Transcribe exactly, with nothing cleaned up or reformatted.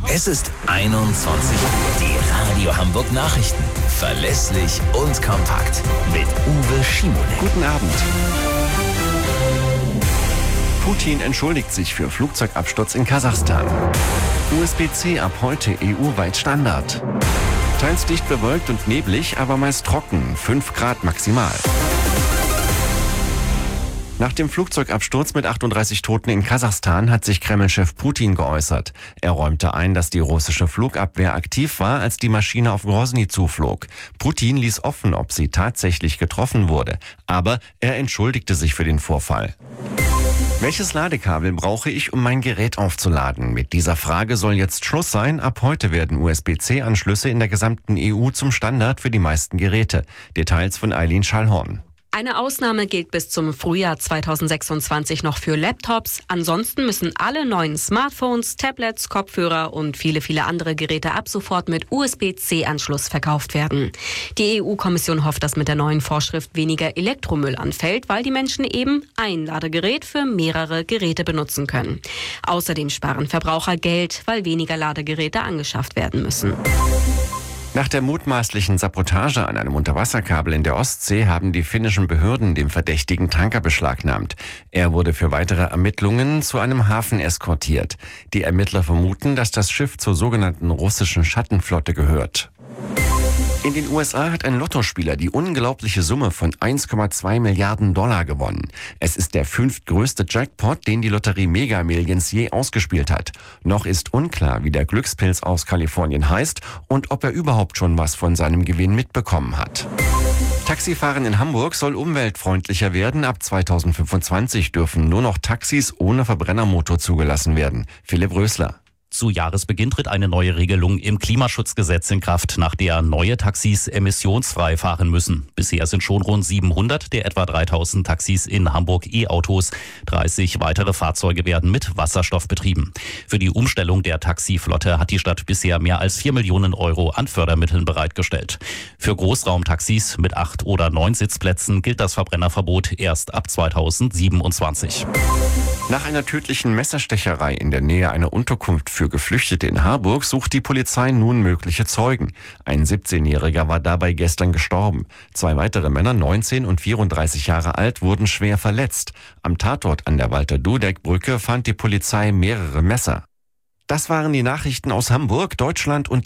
Es ist einundzwanzig Uhr. Die Radio Hamburg Nachrichten. Verlässlich und kompakt. Mit Uwe Schimonek. Guten Abend. Putin entschuldigt sich für Flugzeugabsturz in Kasachstan. U S B C ab heute E U-weit Standard. Teils dicht bewölkt und neblig, aber meist trocken. fünf Grad maximal. Nach dem Flugzeugabsturz mit achtunddreißig Toten in Kasachstan hat sich Kreml-Chef Putin geäußert. Er räumte ein, dass die russische Flugabwehr aktiv war, als die Maschine auf Grosny zuflog. Putin ließ offen, ob sie tatsächlich getroffen wurde. Aber er entschuldigte sich für den Vorfall. Welches Ladekabel brauche ich, um mein Gerät aufzuladen? Mit dieser Frage soll jetzt Schluss sein. Ab heute werden U S B C-Anschlüsse in der gesamten E U zum Standard für die meisten Geräte. Details von Eileen Schallhorn. Eine Ausnahme gilt bis zum Frühjahr zweitausendsechsundzwanzig noch für Laptops. Ansonsten müssen alle neuen Smartphones, Tablets, Kopfhörer und viele, viele andere Geräte ab sofort mit U S B C-Anschluss verkauft werden. Die E U-Kommission hofft, dass mit der neuen Vorschrift weniger Elektromüll anfällt, weil die Menschen eben ein Ladegerät für mehrere Geräte benutzen können. Außerdem sparen Verbraucher Geld, weil weniger Ladegeräte angeschafft werden müssen. Nach der mutmaßlichen Sabotage an einem Unterwasserkabel in der Ostsee haben die finnischen Behörden den verdächtigen Tanker beschlagnahmt. Er wurde für weitere Ermittlungen zu einem Hafen eskortiert. Die Ermittler vermuten, dass das Schiff zur sogenannten russischen Schattenflotte gehört. In den U S A hat ein Lottospieler die unglaubliche Summe von eins Komma zwei Milliarden Dollar gewonnen. Es ist der fünftgrößte Jackpot, den die Lotterie Mega Millions je ausgespielt hat. Noch ist unklar, wie der Glückspilz aus Kalifornien heißt und ob er überhaupt schon was von seinem Gewinn mitbekommen hat. Taxifahren in Hamburg soll umweltfreundlicher werden. Ab zweitausendfünfundzwanzig dürfen nur noch Taxis ohne Verbrennermotor zugelassen werden. Philipp Rösler. Zu Jahresbeginn tritt eine neue Regelung im Klimaschutzgesetz in Kraft, nach der neue Taxis emissionsfrei fahren müssen. Bisher sind schon rund siebenhundert der etwa dreitausend Taxis in Hamburg E-Autos. dreißig weitere Fahrzeuge werden mit Wasserstoff betrieben. Für die Umstellung der Taxiflotte hat die Stadt bisher mehr als vier Millionen Euro an Fördermitteln bereitgestellt. Für Großraumtaxis mit acht oder neun Sitzplätzen gilt das Verbrennerverbot erst ab zweitausendsiebenundzwanzig. Nach einer tödlichen Messerstecherei in der Nähe einer Unterkunft für Geflüchtete in Harburg sucht die Polizei nun mögliche Zeugen. Ein siebzehnjähriger war dabei gestern gestorben. Zwei weitere Männer, neunzehn und vierunddreißig Jahre alt, wurden schwer verletzt. Am Tatort an der Walter-Dudek-Brücke fand die Polizei mehrere Messer. Das waren die Nachrichten aus Hamburg, Deutschland und